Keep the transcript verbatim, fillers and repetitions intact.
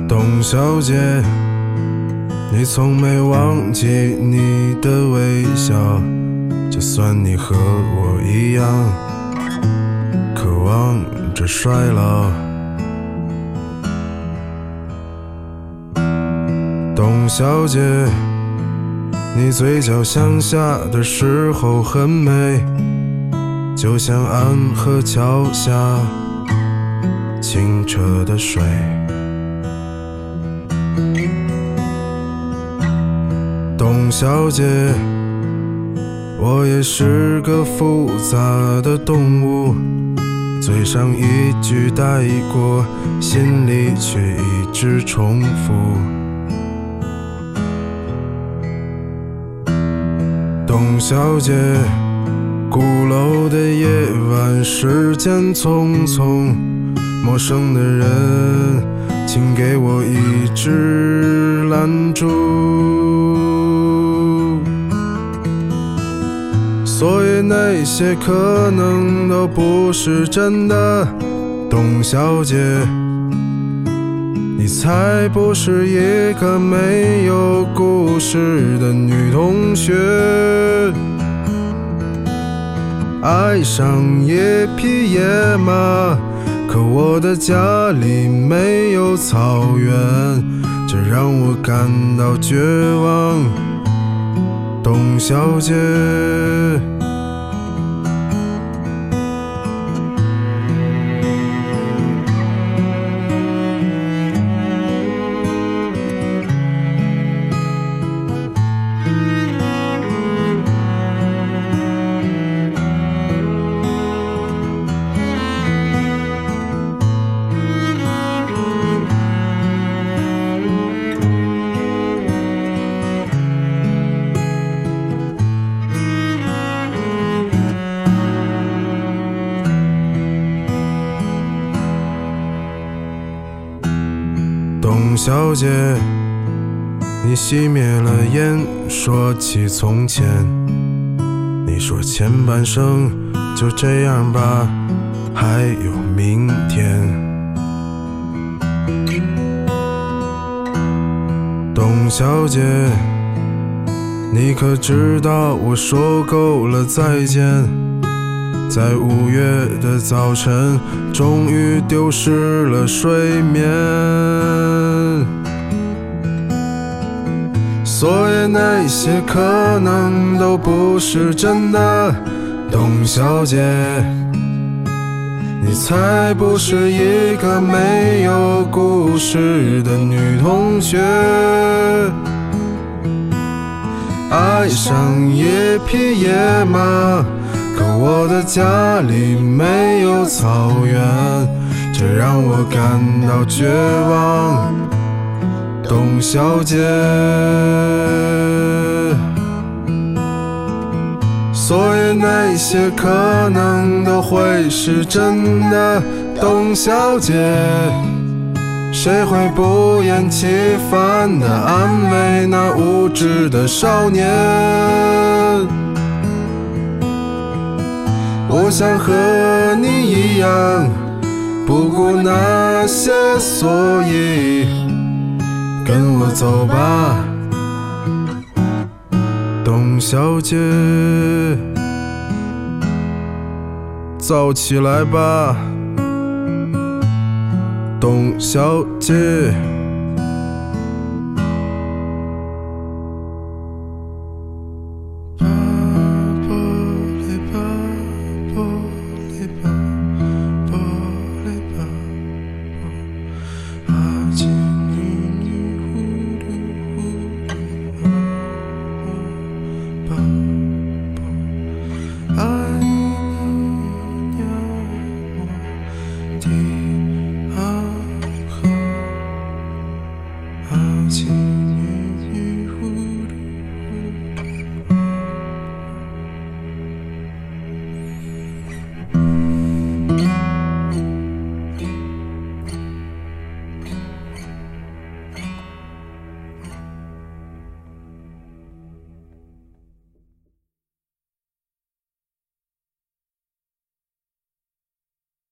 董小姐，你从没忘记你的微笑，就算你和我一样渴望着衰老。董小姐，你嘴角向下的时候很美，就像安河桥下清澈的水。董小姐，我也是个复杂的动物，嘴上一句带过，心里却一直重复。董小姐，鼓楼的夜晚，时间匆匆，陌生的人，请给我一支蜡烛。所以那些可能都不是真的，董小姐，你才不是一个没有故事的女同学。爱上一匹野马，可我的家里没有草原，这让我感到绝望。董小姐，董小姐，你熄灭了烟，说起从前，你说前半生就这样吧，还有明天。董小姐，你可知道我说够了再见，在五月的早晨，终于丢失了睡眠。所以那些可能都不是真的，董小姐，你才不是一个没有故事的女同学。爱上一匹野马，可我的家里没有草原，这让我感到绝望。董小姐，所以那些可能都会是真的，董小姐，谁会不厌其烦地安慰那无知的少年？我想和你一样，不顾那些所以，跟我走吧，董小姐，燥起来吧，董小姐。